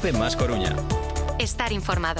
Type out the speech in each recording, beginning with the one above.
COPE más Coruña. Estar informado.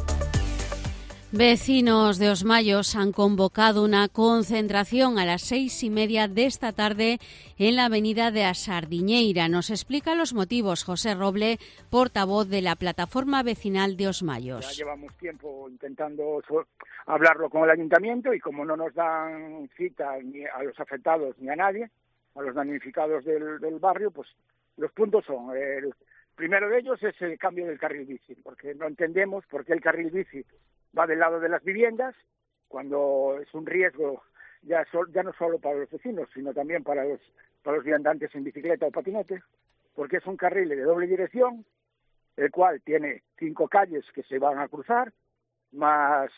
Vecinos de Os Mayos han convocado una concentración a las 6:30 de esta tarde en la avenida de A Sardiñeira. Nos explica los motivos José Roble, portavoz de la plataforma vecinal de Os Mayos. Ya llevamos tiempo intentando hablarlo con el ayuntamiento y como no nos dan cita ni a los afectados ni a nadie, a los damnificados del barrio, pues los puntos son, el primero de ellos es el cambio del carril bici, porque no entendemos por qué el carril bici va del lado de las viviendas, cuando es un riesgo ya no solo para los vecinos, sino también para los viandantes en bicicleta o patinete, porque es un carril de doble dirección, el cual tiene 5 calles que se van a cruzar, más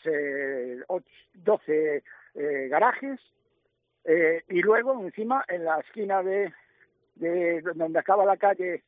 12 garajes, y luego encima en la esquina de donde acaba la calle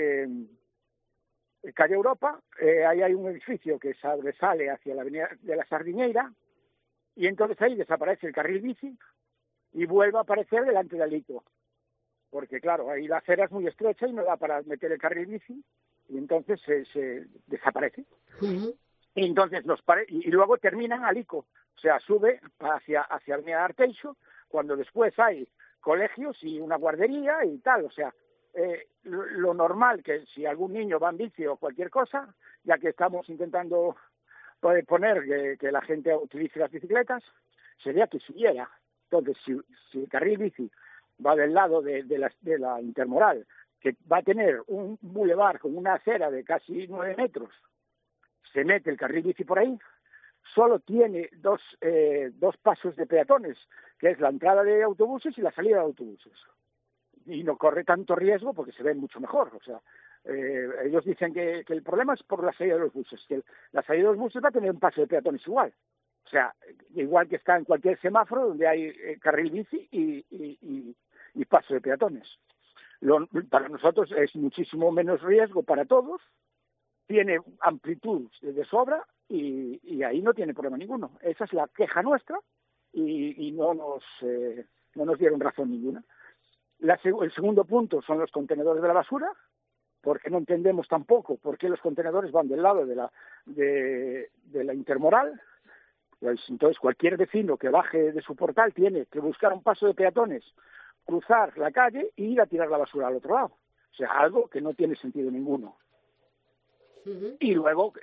Calle Europa, ahí hay un edificio que sale hacia la avenida de la Sardiñeira, y entonces ahí desaparece el carril bici y vuelve a aparecer delante del ICO, porque claro, ahí la acera es muy estrecha y no da para meter el carril bici, y entonces se desaparece. Uh-huh. Y entonces y luego terminan al ICO, o sea, sube hacia Avenida Arteixo, cuando después hay colegios y una guardería y tal, o sea, lo normal que si algún niño va en bici o cualquier cosa, ya que estamos intentando poner que la gente utilice las bicicletas, sería que siguiera. Entonces, si el carril bici va del lado de la Intermoral, que va a tener un bulevar con una acera de casi 9 metros, se mete el carril bici por ahí, solo tiene dos pasos de peatones, que es la entrada de autobuses y la salida de autobuses. Y no corre tanto riesgo porque se ve mucho mejor. O sea, ellos dicen que el problema es por la salida de los buses, que la salida de los buses va a tener un paso de peatones igual. O sea, igual que está en cualquier semáforo donde hay carril bici y paso de peatones. Para nosotros es muchísimo menos riesgo para todos, tiene amplitud de sobra y ahí no tiene problema ninguno. Esa es la queja nuestra y no nos dieron razón ninguna. El segundo punto son los contenedores de la basura, porque no entendemos tampoco por qué los contenedores van del lado de la Intermoral. Pues entonces cualquier vecino que baje de su portal tiene que buscar un paso de peatones, cruzar la calle y ir a tirar la basura al otro lado. O sea, algo que no tiene sentido ninguno. Uh-huh. Y luego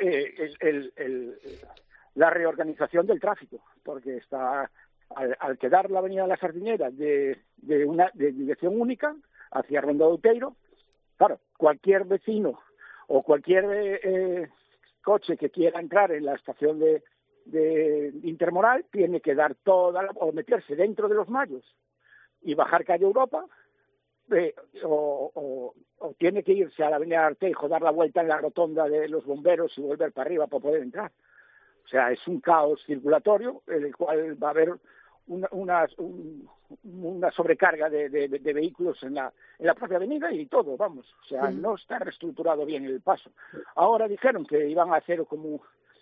la reorganización del tráfico, porque está al quedar la avenida de la Sardiñera de dirección única hacia Ronda de Outeiro, claro, cualquier vecino o cualquier coche que quiera entrar en la estación de Intermoral tiene que dar o meterse dentro de los Mayos y bajar calle Europa, o tiene que irse a la avenida Arteijo, dar la vuelta en la rotonda de los bomberos y volver para arriba para poder entrar. O sea, es un caos circulatorio en el cual va a haber una sobrecarga de vehículos en la propia avenida y todo, vamos. O sea, no está reestructurado bien el paso. Ahora dijeron que iban a hacer como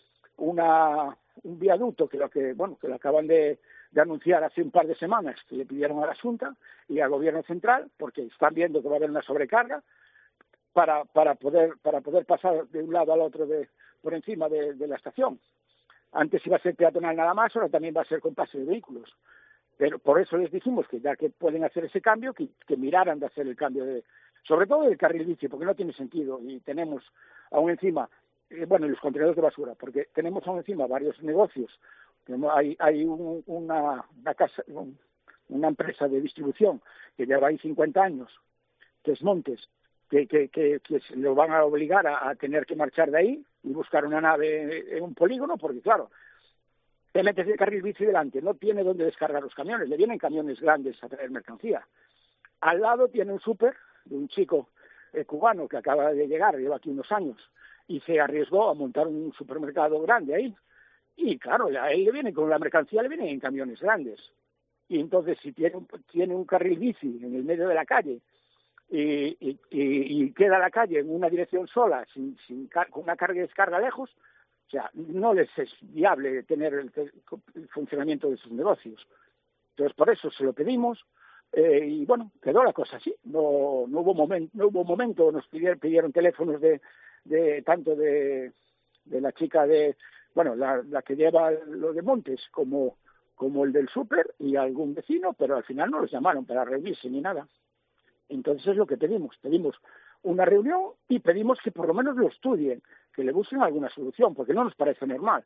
un viaducto que lo acaban de anunciar hace un par de semanas, que le pidieron a la Xunta y al Gobierno Central, porque están viendo que va a haber una sobrecarga para poder pasar de un lado al otro por encima de la estación. Antes iba a ser peatonal nada más, ahora también va a ser con paso de vehículos. Pero por eso les dijimos que ya que pueden hacer ese cambio, que miraran de hacer el cambio sobre todo del carril bici, porque no tiene sentido. Y tenemos aún encima, los contenedores de basura, porque tenemos aún encima varios negocios. Hay una empresa de distribución que lleva ahí 50 años, que es Montes, que lo van a obligar a tener que marchar de ahí y buscar una nave en un polígono, porque claro, te metes el carril bici delante, no tiene dónde descargar los camiones, le vienen camiones grandes a traer mercancía. Al lado tiene un súper de un chico cubano que acaba de llegar, lleva aquí unos años, y se arriesgó a montar un supermercado grande ahí. Y claro, a él le vienen con la mercancía, le vienen en camiones grandes. Y entonces si tiene un carril bici en el medio de la calle y queda la calle en una dirección sola, con una carga y descarga lejos, o sea, no les es viable tener el funcionamiento de sus negocios. Entonces, por eso se lo pedimos, y bueno, quedó la cosa así. No hubo momento, nos pidieron teléfonos de tanto de la chica la que lleva lo de Montes, como el del súper y algún vecino, pero al final no los llamaron para reunirse ni nada. Entonces es lo que pedimos una reunión y pedimos que por lo menos lo estudien, que le busquen alguna solución, porque no nos parece normal.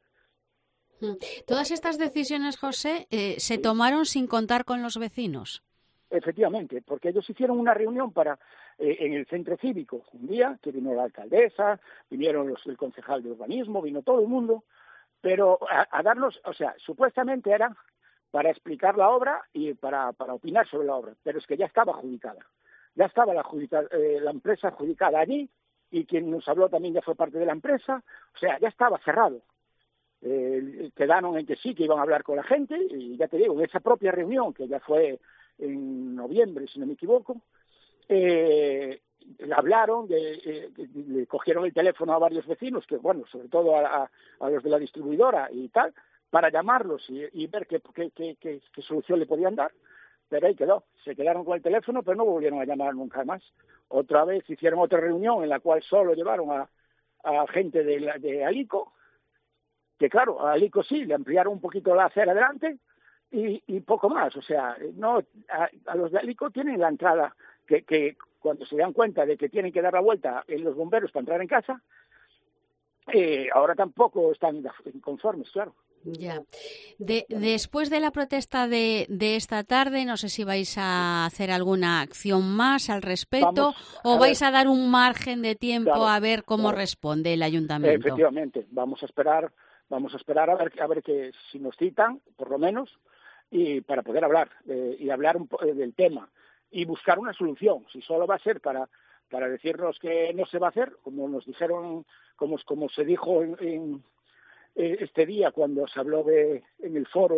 Todas estas decisiones, José, se tomaron sin contar con los vecinos. Efectivamente, porque ellos hicieron una reunión en el centro cívico un día, que vino la alcaldesa, vinieron el concejal de urbanismo, vino todo el mundo, pero a darnos, o sea, supuestamente era para explicar la obra y para opinar sobre la obra, pero es que ya estaba adjudicada. Ya estaba la empresa adjudicada allí, y quien nos habló también ya fue parte de la empresa, o sea, ya estaba cerrado. Quedaron en que sí, que iban a hablar con la gente, y ya te digo, en esa propia reunión, que ya fue en noviembre, si no me equivoco, le hablaron, le cogieron el teléfono a varios vecinos, que bueno, sobre todo a los de la distribuidora y tal, para llamarlos y ver qué solución le podían dar. Pero ahí quedó, se quedaron con el teléfono, pero no volvieron a llamar nunca más. Otra vez hicieron otra reunión en la cual solo llevaron a gente de Alico, que claro, a Alico sí, le ampliaron un poquito la acera adelante y poco más. O sea, no a los de Alico tienen la entrada, que cuando se dan cuenta de que tienen que dar la vuelta en los bomberos para entrar en casa, ahora tampoco están conformes, claro. Ya. Después de la protesta de esta tarde, no sé si vais a hacer alguna acción más al respecto vais a dar un margen de tiempo a ver cómo responde el ayuntamiento. Efectivamente, vamos a esperar a ver que si nos citan, por lo menos, y para poder hablar y hablar del tema y buscar una solución. Si solo va a ser para decirnos que no se va a hacer, como nos dijeron, como se dijo en este día cuando se habló en el foro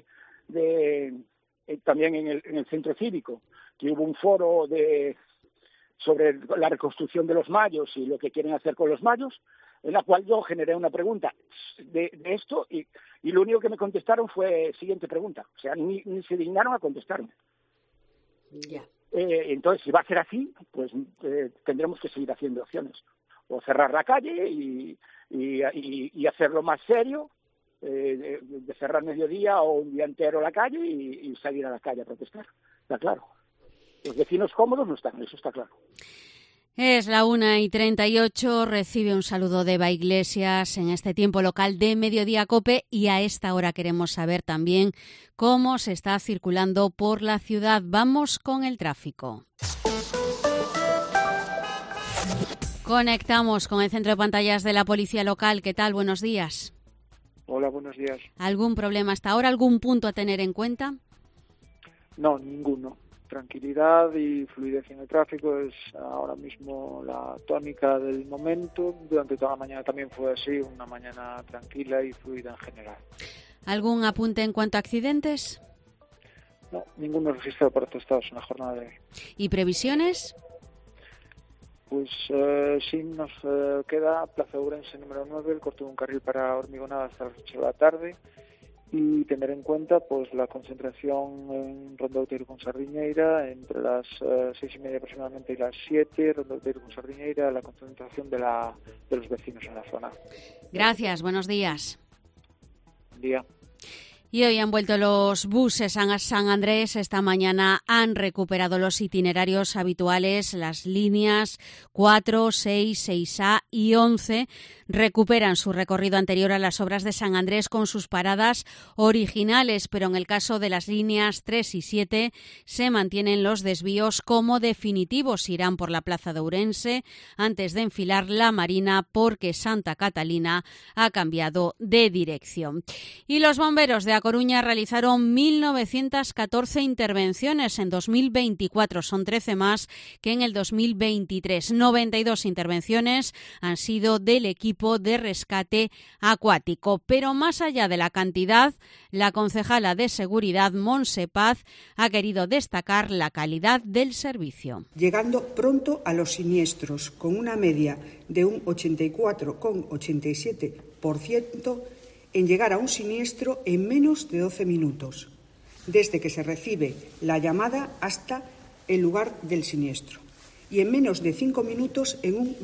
también en el centro cívico, que hubo un foro sobre la reconstrucción de los mayos y lo que quieren hacer con los mayos, en la cual yo generé una pregunta de esto y lo único que me contestaron fue siguiente pregunta. O sea, ni se dignaron a contestarme. Ya. Entonces, si va a ser así, pues tendremos que seguir haciendo acciones. O cerrar la calle y hacerlo más serio, de cerrar mediodía o un día entero la calle y salir a la calle a protestar. Está claro. Los vecinos cómodos no están, eso está claro. Es la 1:38, recibe un saludo de Eva Iglesias en este tiempo local de Mediodía COPE y a esta hora queremos saber también cómo se está circulando por la ciudad. Vamos con el tráfico. Conectamos con el centro de pantallas de la Policía Local. ¿Qué tal? Buenos días. Hola, buenos días. ¿Algún problema hasta ahora? ¿Algún punto a tener en cuenta? No, ninguno. Tranquilidad y fluidez en el tráfico es ahora mismo la tónica del momento. Durante toda la mañana también fue así, una mañana tranquila y fluida en general. ¿ ¿Algún apunte en cuanto a accidentes? No, ninguno registrado para testados en la jornada de hoy. ¿Y previsiones? Pues sí, nos queda Plaza Ourense número 9, el corte de un carril para Hormigonada hasta las 8 de la tarde. Y tener en cuenta pues la concentración en Ronda Outeiro con Sardiñeira entre las 6:30 aproximadamente y las 7, Ronda Outeiro con Sardiñeira, la concentración de los vecinos en la zona. Gracias, buenos días. Buen día. Y hoy han vuelto los buses a San Andrés. Esta mañana han recuperado los itinerarios habituales. Las líneas 4, 6, 6A y 11 recuperan su recorrido anterior a las obras de San Andrés con sus paradas originales, pero en el caso de las líneas 3 y 7 se mantienen los desvíos como definitivos. Irán por la Plaza de Ourense antes de enfilar la Marina porque Santa Catalina ha cambiado de dirección. Y los bomberos de A Coruña realizaron 1.914 intervenciones en 2024. Son 13 más que en el 2023. 92 intervenciones han sido del equipo de rescate acuático. Pero más allá de la cantidad, la concejala de Seguridad, Montse Paz, ha querido destacar la calidad del servicio. Llegando pronto a los siniestros, con una media de un 84,87% en llegar a un siniestro en menos de 12 minutos. desde que se recibe la llamada hasta el lugar del siniestro, y en menos de 5 minutos en un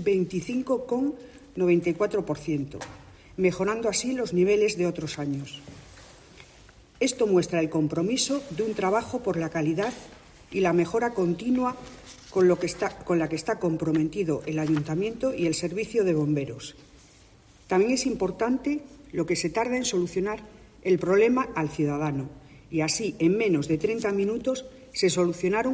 25,94%, mejorando así los niveles de otros años. Esto muestra el compromiso de un trabajo por la calidad y la mejora continua con la que está comprometido el Ayuntamiento y el Servicio de Bomberos. También es importante lo que se tarda en solucionar el problema al ciudadano, y así en menos de 30 minutos se solucionaron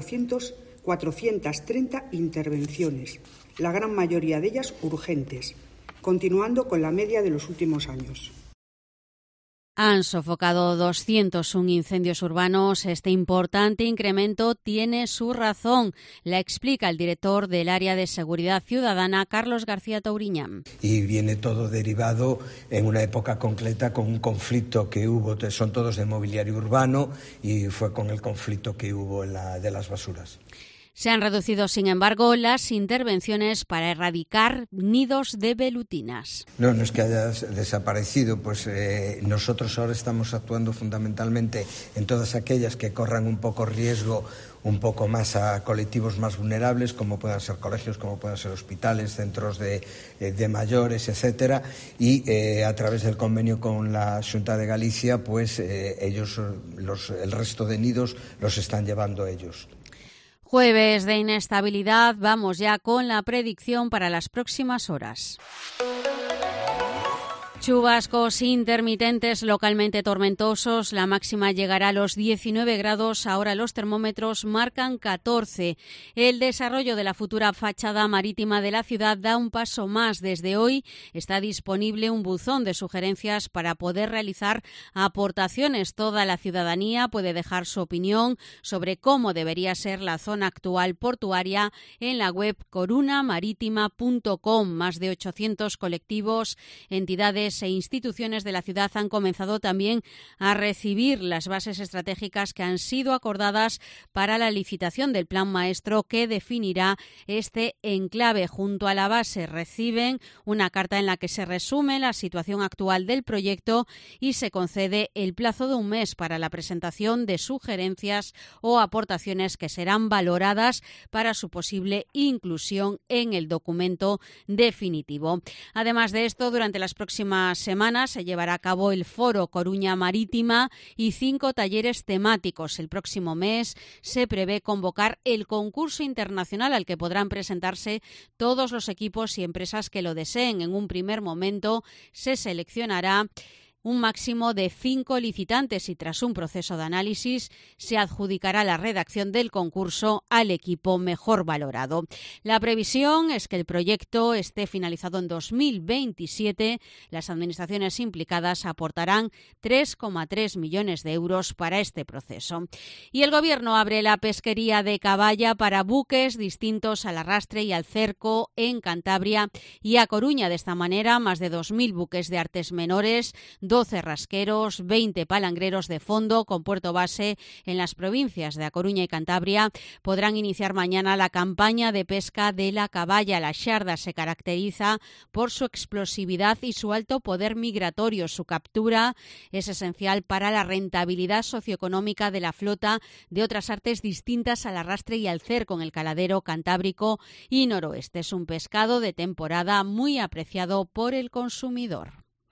430 intervenciones, la gran mayoría de ellas urgentes, continuando con la media de los últimos años. Han sofocado 201 incendios urbanos. Este importante incremento tiene su razón. La explica el director del Área de Seguridad Ciudadana, Carlos García Touriñán. Y viene todo derivado en una época concreta con un conflicto que hubo, son todos de mobiliario urbano, y fue con el conflicto que hubo de las basuras. Se han reducido, sin embargo, las intervenciones para erradicar nidos de velutinas. No es que haya desaparecido, pues nosotros ahora estamos actuando fundamentalmente en todas aquellas que corran un poco riesgo, un poco más a colectivos más vulnerables, como puedan ser colegios, como puedan ser hospitales, centros de mayores, etcétera, y a través del convenio con la Xunta de Galicia, pues ellos, el resto de nidos los están llevando ellos. Jueves de inestabilidad, vamos ya con la predicción para las próximas horas. Chubascos intermitentes localmente tormentosos, la máxima llegará a los 19 grados, ahora los termómetros marcan 14. El desarrollo de la futura fachada marítima de la ciudad da un paso más. Desde hoy está disponible un buzón de sugerencias para poder realizar aportaciones. Toda la ciudadanía puede dejar su opinión sobre cómo debería ser la zona actual portuaria en la web corunamaritima.com. Más de 800 colectivos, entidades e instituciones de la ciudad han comenzado también a recibir las bases estratégicas que han sido acordadas para la licitación del plan maestro que definirá este enclave. Junto a la base reciben una carta en la que se resume la situación actual del proyecto y se concede el plazo de un mes para la presentación de sugerencias o aportaciones que serán valoradas para su posible inclusión en el documento definitivo. Además de esto, durante las próximas semanas se llevará a cabo el Foro Coruña Marítima y 5 talleres temáticos. El próximo mes se prevé convocar el concurso internacional al que podrán presentarse todos los equipos y empresas que lo deseen. En un primer momento se seleccionará un máximo de 5 licitantes y tras un proceso de análisis se adjudicará la redacción del concurso al equipo mejor valorado. La previsión es que el proyecto esté finalizado en 2027. Las administraciones implicadas aportarán 3,3 millones de euros para este proceso. Y el Gobierno abre la pesquería de caballa para buques distintos al arrastre y al cerco en Cantabria y a Coruña. De esta manera, más de 2.000 buques de artes menores, 12 rasqueros, 20 palangreros de fondo con puerto base en las provincias de A Coruña y Cantabria podrán iniciar mañana la campaña de pesca de la caballa. La xarda se caracteriza por su explosividad y su alto poder migratorio. Su captura es esencial para la rentabilidad socioeconómica de la flota de otras artes distintas al arrastre y al cerco en el caladero cantábrico y noroeste. Es un pescado de temporada muy apreciado por el consumidor.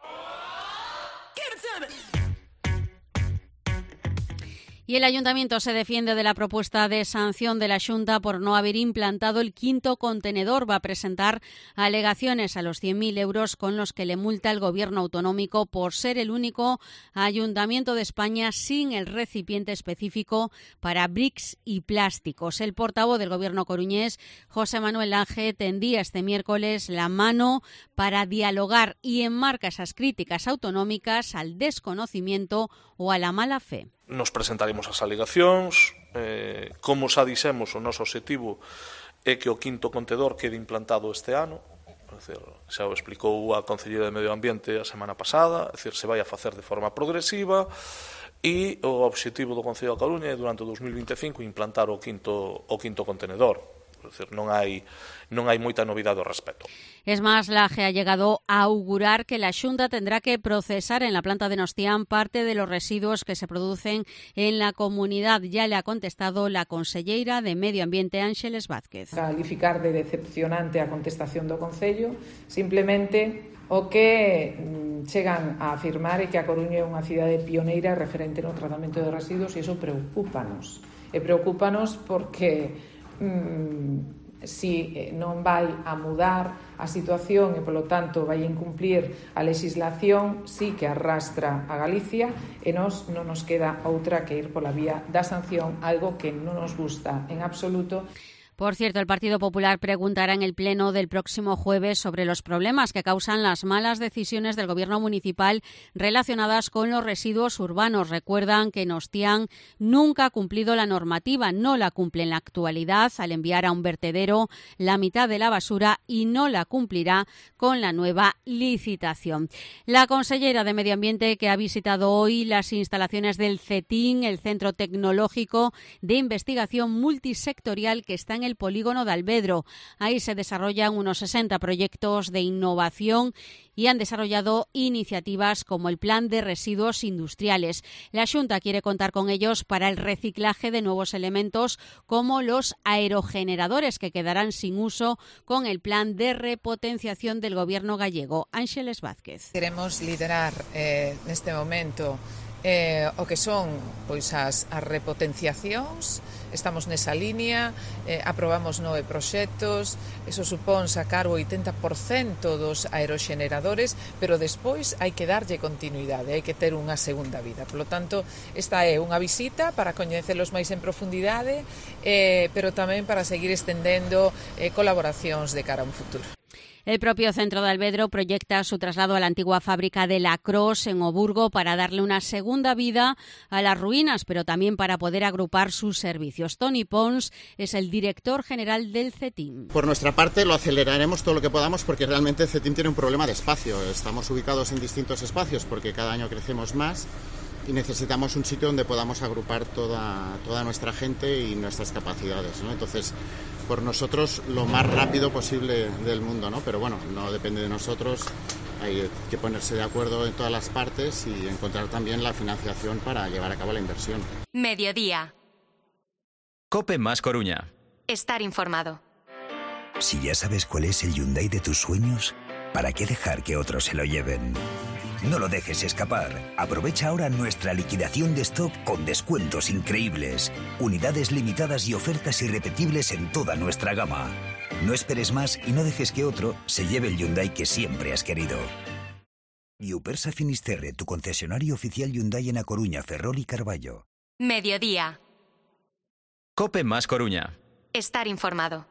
Y el Ayuntamiento se defiende de la propuesta de sanción de la Xunta por no haber implantado el 5º contenedor. Va a presentar alegaciones a los 100.000 euros con los que le multa el Gobierno autonómico por ser el único Ayuntamiento de España sin el recipiente específico para bricks y plásticos. El portavoz del Gobierno coruñés, José Manuel Lange, tendía este miércoles la mano para dialogar y enmarca esas críticas autonómicas al desconocimiento o a la mala fe. Nos presentaremos as alegacións, como xa dixemos, o noso obxectivo é que o 5º contedor quede implantado este ano, xa o explicou a Concelleira de Medio Ambiente a semana pasada, é dicir, se vai a facer de forma progresiva e o obxectivo do Concello da Coruña é durante o 2025 implantar o quinto contenedor. É dicir, non hai moita novidade ao respecto. Es más, la AGE ha llegado a augurar que la Xunta tendrá que procesar en la planta de Nostián parte de los residuos que se producen en la comunidad. Ya le ha contestado la conselleira de Medio Ambiente, Ángeles Vázquez. Calificar de decepcionante a contestación do Concello, simplemente o que chegan a afirmar é que a Coruña é unha cidade pioneira referente no tratamento de residuos e iso preocúpanos. E preocúpanos porque si non vai a mudar a situación e, polo tanto, vai incumplir a legislación, sí que arrastra a Galicia e nos non nos queda outra que ir pola vía da sanción, algo que non nos gusta en absoluto. Por cierto, el Partido Popular preguntará en el Pleno del próximo jueves sobre los problemas que causan las malas decisiones del Gobierno municipal relacionadas con los residuos urbanos. Recuerdan que Nostián nunca ha cumplido la normativa, no la cumple en la actualidad al enviar a un vertedero la mitad de la basura y no la cumplirá con la nueva licitación. La consellera de Medio Ambiente, que ha visitado hoy las instalaciones del CETIN, el Centro Tecnológico de Investigación Multisectorial que está en el polígono de Alvedro. Ahí se desarrollan unos 60 proyectos de innovación y han desarrollado iniciativas como el Plan de Residuos Industriales. La Xunta quiere contar con ellos para el reciclaje de nuevos elementos como los aerogeneradores que quedarán sin uso con el Plan de Repotenciación del Gobierno gallego. Ángeles Vázquez. Queremos liderar neste momento o que son pois as repotenciacións. Estamos nesa línea, aprobamos 9 proxectos, eso supón sacar o 80% dos aeroxeneradores, pero despois hai que darlle continuidade, hai que ter unha segunda vida. Por lo tanto, esta é unha visita para coñecelos máis en profundidade, pero tamén para seguir estendendo colaboracións de cara a un futuro. El propio Centro de Alvedro proyecta su traslado a la antigua fábrica de Lacrosse en Oburgo para darle una segunda vida a las ruinas, pero también para poder agrupar sus servicios. Toni Pons es el director general del CETIN. Por nuestra parte lo aceleraremos todo lo que podamos porque realmente el CETIN tiene un problema de espacio. Estamos ubicados en distintos espacios porque cada año crecemos más y necesitamos un sitio donde podamos agrupar toda nuestra gente y nuestras capacidades, ¿no? Entonces, por nosotros lo más rápido posible del mundo, ¿no? Pero bueno, no depende de nosotros, hay que ponerse de acuerdo en todas las partes y encontrar también la financiación para llevar a cabo la inversión. Mediodía. COPE más Coruña. Estar informado. Si ya sabes cuál es el Hyundai de tus sueños, ¿para qué dejar que otros se lo lleven? No lo dejes escapar. Aprovecha ahora nuestra liquidación de stock con descuentos increíbles, unidades limitadas y ofertas irrepetibles en toda nuestra gama. No esperes más y no dejes que otro se lleve el Hyundai que siempre has querido. Iupersa Finisterre, tu concesionario oficial Hyundai en A Coruña, Ferrol y Carballo. Mediodía. COPE más Coruña. Estar informado.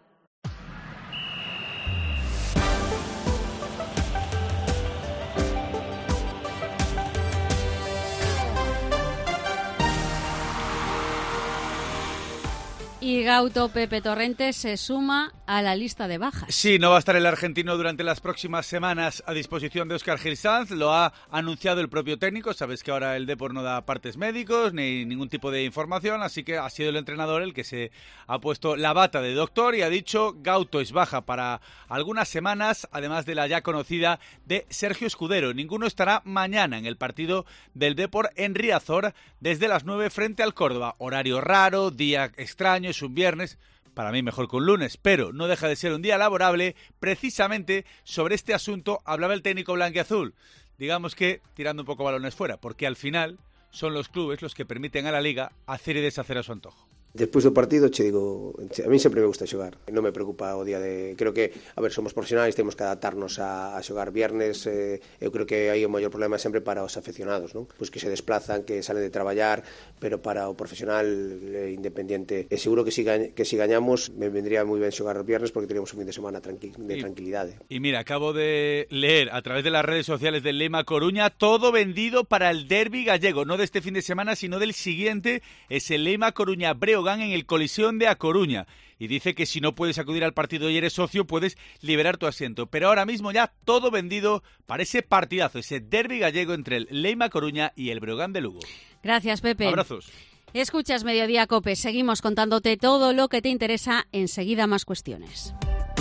Y Gauto Pepe Torrente se suma a la lista de bajas. Sí, no va a estar el argentino durante las próximas semanas a disposición de Óscar Gil Sanz. Lo ha anunciado el propio técnico. Sabes que ahora el Depor no da partes médicos ni ningún tipo de información, así que ha sido el entrenador el que se ha puesto la bata de doctor y ha dicho Gauto es baja para algunas semanas, además de la ya conocida de Sergio Escudero. Ninguno estará mañana en el partido del Depor en Riazor desde las 9 frente al Córdoba. Horario raro, día extraño, es un viernes, para mí mejor que un lunes, pero no deja de ser un día laborable. Precisamente sobre este asunto hablaba el técnico blanquiazul, digamos que tirando un poco balones fuera, porque al final son los clubes los que permiten a la Liga hacer y deshacer a su antojo. Despois do partido, che digo, a mí sempre me gusta xogar. Non me preocupa o día de... Creo que, a ver, somos profesionais, temos que adaptarnos a xogar viernes. Eu creo que aí o maior problema é sempre para os aficionados, non? Pois que se desplazan, que salen de traballar, pero para o profesional independiente, seguro que si gañamos, me vendría moi ben xogar os viernes porque teríamos un fin de semana de tranquilidade. Y mira, acabo de leer a través de las redes sociales del Lema Coruña, todo vendido para el derbi gallego, no de este fin de semana, sino del siguiente, es el Lema Coruña Breogán en el Colisión de A Coruña, y dice que si no puedes acudir al partido y eres socio puedes liberar tu asiento, pero ahora mismo ya todo vendido para ese partidazo, ese derbi gallego entre el Leima Coruña y el Breogán de Lugo. Gracias, Pepe. Abrazos. Escuchas Mediodía COPE. Seguimos contándote todo lo que te interesa. Enseguida más cuestiones.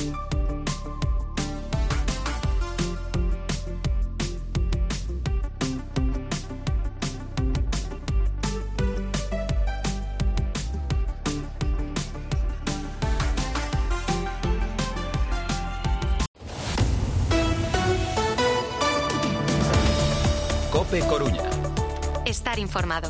COPE Coruña. Estar informado.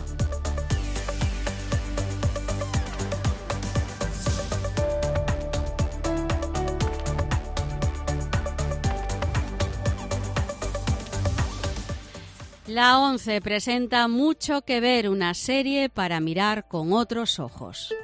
La ONCE presenta Mucho que ver, una serie para mirar con otros ojos.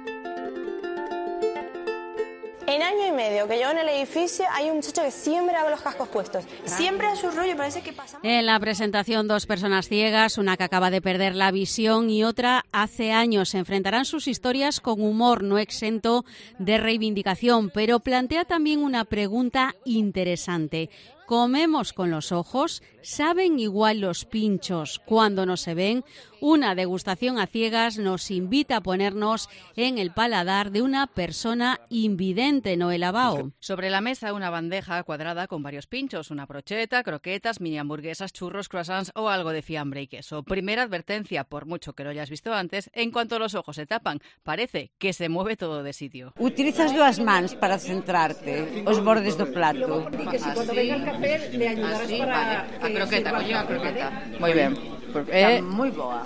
En año y medio que llevo en el edificio hay un muchacho que siempre va con los cascos puestos. Siempre a su rollo, parece que pasa. En la presentación, 2 personas ciegas, una que acaba de perder la visión y otra hace años. Se enfrentarán sus historias con humor, no exento de reivindicación, pero plantea también una pregunta interesante. ¿Comemos con los ojos? ¿Saben igual los pinchos cuando no se ven? Una degustación a ciegas nos invita a ponernos en el paladar de una persona invidente, Noela Bao. Sobre la mesa una bandeja cuadrada con varios pinchos, una brocheta, croquetas, mini hamburguesas, churros, croissants o algo de fiambre y queso. Primera advertencia, por mucho que lo hayas visto antes, en cuanto los ojos se tapan, parece que se mueve todo de sitio. Utilizas dúas mans para centrarte os bordes do plato. Y que si cuando venga el café le ayudarás para... A croqueta, coño, a croqueta. Muy bien. Está muy boa.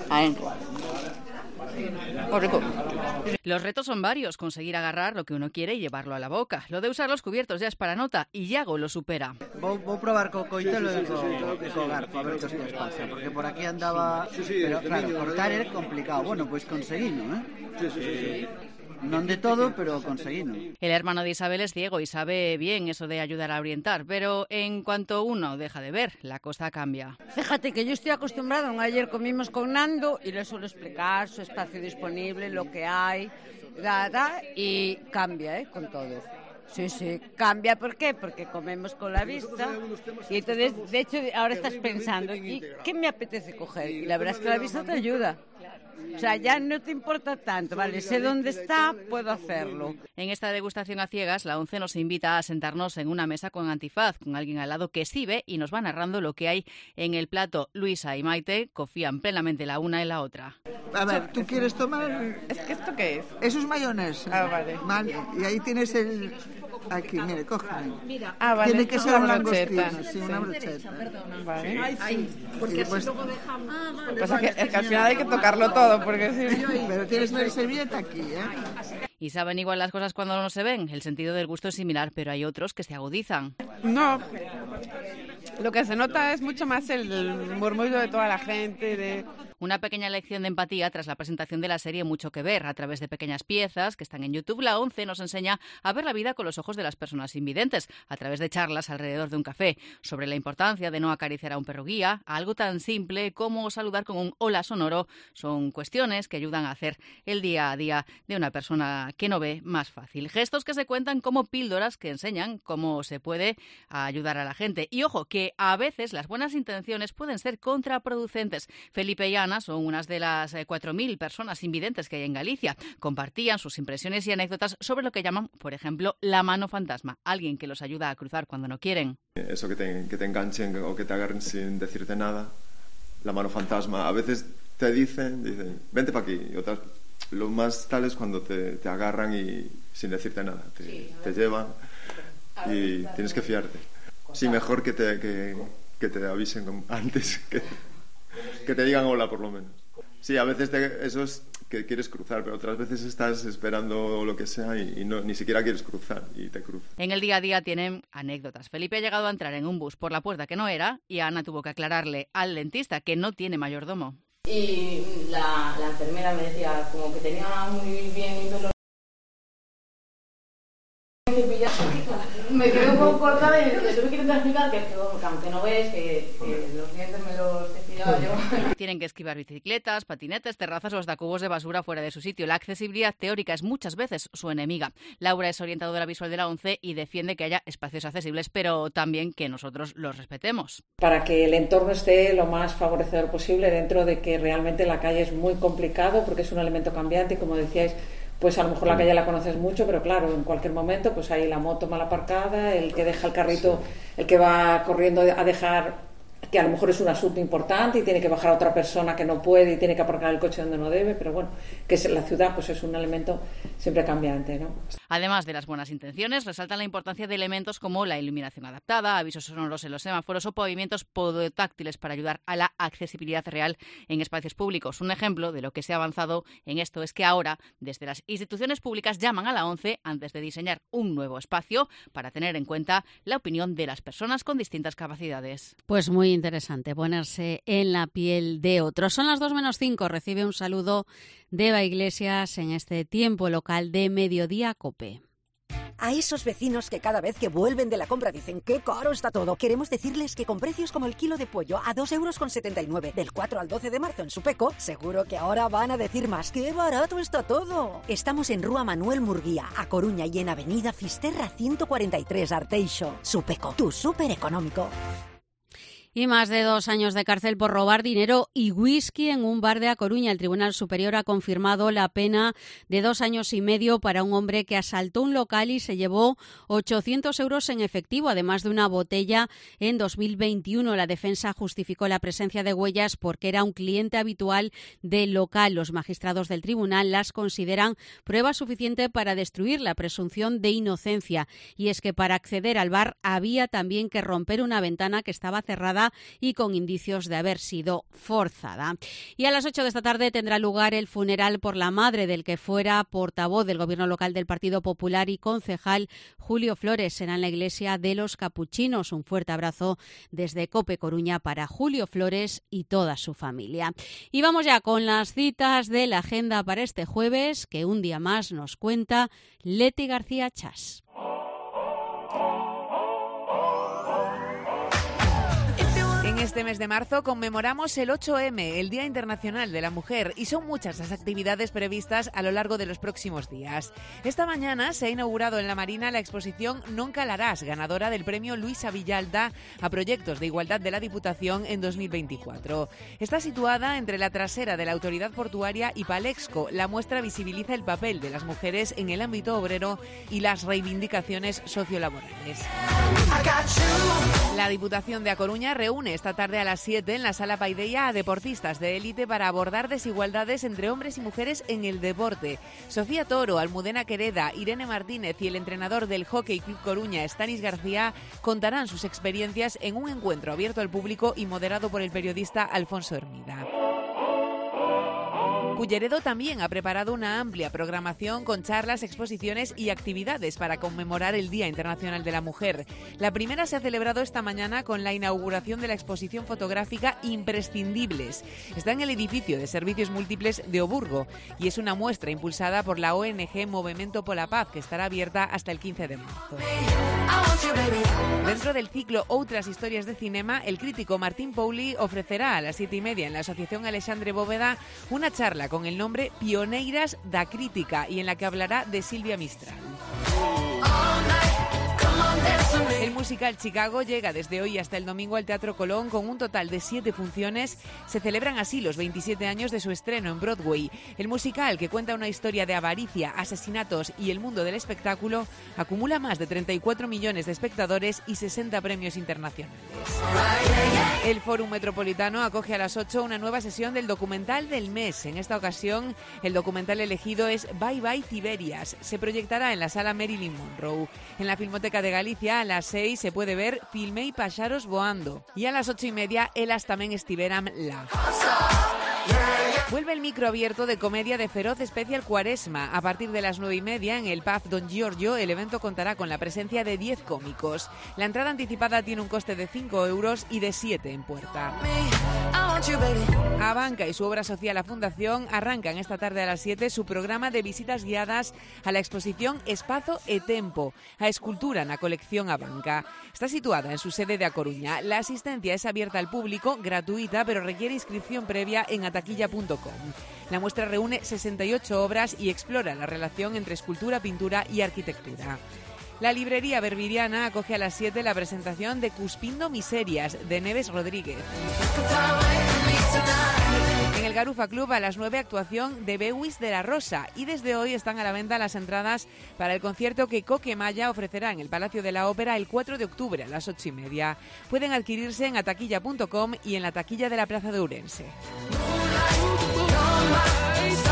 Los retos son varios, conseguir agarrar lo que uno quiere y llevarlo a la boca. Lo de usar los cubiertos ya es para nota y Iago lo supera. Vou probar co coitelo e co garfo, a ver que os pasa, porque por aquí andaba, pero claro, cortar é complicado. Bueno, pois conseguino, Sí. Non de todo, pero conseguino. El hermano de Isabel es ciego y sabe bien eso de ayudar a orientar, pero en cuanto uno deja de ver, la cosa cambia. Fíjate que yo estoy acostumbrado, ayer comimos con Nando y le suelo explicar su espacio disponible, lo que hay, y cambia, con todo. Sí, cambia. ¿Por qué? Porque comemos con la vista y entonces, de hecho, ahora estás pensando, ¿y qué me apetece coger? Y la verdad es que la vista te ayuda. O sea, ya no te importa tanto, ¿vale? Sé dónde está, puedo hacerlo. En esta degustación a ciegas, la ONCE nos invita a sentarnos en una mesa con antifaz, con alguien al lado que sí ve y nos va narrando lo que hay en el plato. Luisa y Maite confían plenamente la una en la otra. A ver, ¿tú quieres tomar? ¿Es que esto qué es? Eso es mayonesa. Vale. Y ahí tienes el... Aquí, mire, cógeme. Vale. Tiene que ser una brocheta. Sí, una brocheta. Vale. Ahí. Porque pues, luego dejamos... Pasa que al final hay que tocarlo todo, porque sí. Pero tienes una servilleta aquí, ¿Y saben igual las cosas cuando no se ven? El sentido del gusto es similar, pero hay otros que se agudizan. No. Lo que se nota es mucho más el murmullo de toda la gente, Una pequeña lección de empatía tras la presentación de la serie Mucho que ver. A través de pequeñas piezas que están en YouTube, la ONCE nos enseña a ver la vida con los ojos de las personas invidentes, a través de charlas alrededor de un café, sobre la importancia de no acariciar a un perro guía, a algo tan simple como saludar con un hola sonoro. Son cuestiones que ayudan a hacer el día a día de una persona que no ve más fácil. Gestos que se cuentan como píldoras que enseñan cómo se puede ayudar a la gente. Y ojo, que a veces las buenas intenciones pueden ser contraproducentes. Felipe y Ana son unas de las 4.000 personas invidentes que hay en Galicia. Compartían sus impresiones y anécdotas sobre lo que llaman, por ejemplo, la mano fantasma, alguien que los ayuda a cruzar cuando no quieren. Eso que te enganchen o que te agarren sin decirte nada, la mano fantasma. A veces te dicen, vente para aquí, y otras, lo más tal es cuando te agarran y sin decirte nada, te llevan y tienes que fiarte. Sí, mejor que te avisen antes, que te digan hola por lo menos. Sí, a veces eso es que quieres cruzar, pero otras veces estás esperando lo que sea y no, ni siquiera quieres cruzar y te cruzan. En el día a día tienen anécdotas. Felipe ha llegado a entrar en un bus por la puerta que no era y Ana tuvo que aclararle al dentista que no tiene mayordomo. Y la enfermera me decía como que tenía muy bien limpio me quedé un poco cortada y le tuve que intentar explicar que aunque no ves, que los dientes me los cepillé Tienen que esquivar bicicletas, patinetes, terrazas o hasta cubos de basura fuera de su sitio. La accesibilidad teórica es muchas veces su enemiga. Laura es orientadora visual de la ONCE y defiende que haya espacios accesibles, pero también que nosotros los respetemos. Para que el entorno esté lo más favorecedor posible, dentro de que realmente la calle es muy complicado porque es un elemento cambiante y, como decíais, pues a lo mejor la calle la conoces mucho, pero claro, en cualquier momento pues hay la moto mal aparcada, el que deja el carrito, el que va corriendo a dejar, que a lo mejor es un asunto importante y tiene que bajar a otra persona que no puede y tiene que aparcar el coche donde no debe, pero bueno, que la ciudad pues es un elemento siempre cambiante, ¿no? Además de las buenas intenciones, resaltan la importancia de elementos como la iluminación adaptada, avisos sonoros en los semáforos o pavimentos podotáctiles para ayudar a la accesibilidad real en espacios públicos. Un ejemplo de lo que se ha avanzado en esto es que ahora, desde las instituciones públicas, llaman a la ONCE antes de diseñar un nuevo espacio para tener en cuenta la opinión de las personas con distintas capacidades. Pues muy interesante ponerse en la piel de otros. Son las 2:05. Recibe un saludo de Eva Iglesias en este tiempo local de Mediodía COPE. A esos vecinos que cada vez que vuelven de la compra dicen ¡qué caro está todo! Queremos decirles que con precios como el kilo de pollo a 2,79 € del 4 al 12 de marzo en Supeco, seguro que ahora van a decir más ¡qué barato está todo! Estamos en Rúa Manuel Murguía, A Coruña, y en Avenida Fisterra 143 Arteixo. Supeco, tu súper económico. Y más de 2 años de cárcel por robar dinero y whisky en un bar de A Coruña. El Tribunal Superior ha confirmado la pena de 2 años y medio para un hombre que asaltó un local y se llevó 800 € en efectivo, además de una botella en 2021. La defensa justificó la presencia de huellas porque era un cliente habitual del local. Los magistrados del tribunal las consideran prueba suficiente para destruir la presunción de inocencia. Y es que para acceder al bar había también que romper una ventana que estaba cerrada y con indicios de haber sido forzada. Y a las 8 de esta tarde tendrá lugar el funeral por la madre del que fuera portavoz del gobierno local del Partido Popular y concejal Julio Flores. Será en la iglesia de los Capuchinos. Un fuerte abrazo desde COPE Coruña para Julio Flores y toda su familia. Y vamos ya con las citas de la agenda para este jueves, que un día más nos cuenta Leti García Chas. Este mes de marzo conmemoramos el 8M, el Día Internacional de la Mujer, y son muchas las actividades previstas a lo largo de los próximos días. Esta mañana se ha inaugurado en la Marina la exposición Non Calarás, ganadora del premio Luisa Villalda a proyectos de igualdad de la Diputación en 2024. Está situada entre la trasera de la Autoridad Portuaria y Palexco. La muestra visibiliza el papel de las mujeres en el ámbito obrero y las reivindicaciones sociolaborales. La Diputación de A Coruña reúne esta tarde a las 7 en la Sala Paideia a deportistas de élite para abordar desigualdades entre hombres y mujeres en el deporte. Sofía Toro, Almudena Quereda, Irene Martínez y el entrenador del Hockey Club Coruña, Stanis García, contarán sus experiencias en un encuentro abierto al público y moderado por el periodista Alfonso Hermida. Culleredo también ha preparado una amplia programación con charlas, exposiciones y actividades para conmemorar el Día Internacional de la Mujer. La primera se ha celebrado esta mañana con la inauguración de la exposición fotográfica Imprescindibles. Está en el edificio de servicios múltiples de Oburgo y es una muestra impulsada por la ONG Movimiento por la Paz, que estará abierta hasta el 15 de marzo. Dentro del ciclo Outras historias de cinema, el crítico Martín Pouli ofrecerá a las 7:30 en la Asociación Alexandre Bóveda una charla con el nombre Pioneiras da Crítica y en la que hablará de Silvia Mistral. El musical Chicago llega desde hoy hasta el domingo al Teatro Colón con un total de 7 funciones. Se celebran así los 27 años de su estreno en Broadway. El musical, que cuenta una historia de avaricia, asesinatos y el mundo del espectáculo, acumula más de 34 millones de espectadores y 60 premios internacionales. El Fórum Metropolitano acoge a las 8 una nueva sesión del documental del mes. En esta ocasión, el documental elegido es Bye Bye Tiberias. Se proyectará en la Sala Marilyn Monroe. En la Filmoteca de Galicia, a las 6 se puede ver Filmei Paxaros Voando. Y a las 8:30, Elas tamén estiveran lá. Vuelve el micro abierto de comedia de Feroz Especial Cuaresma. A partir de las 9:30 en el pub Don Giorgio, el evento contará con la presencia de 10 cómicos. La entrada anticipada tiene un coste de 5 € y de 7 en puerta. Abanca y su obra social La Fundación arrancan esta tarde a las 7 su programa de visitas guiadas a la exposición Espazo e Tempo, a escultura na colección Abanca. Está situada en su sede de A Coruña. La asistencia es abierta al público, gratuita, pero requiere inscripción previa en ataquilla.com. La muestra reúne 68 obras y explora la relación entre escultura, pintura y arquitectura. La librería Berbiriana acoge a las 7 la presentación de Cuspindo Miserias, de Neves Rodríguez. En el Garufa Club a las 9 actuación de Bewis de la Rosa, y desde hoy están a la venta las entradas para el concierto que Coque Maya ofrecerá en el Palacio de la Ópera el 4 de octubre a las 8:30. Pueden adquirirse en ataquilla.com y en la taquilla de la Plaza de Ourense.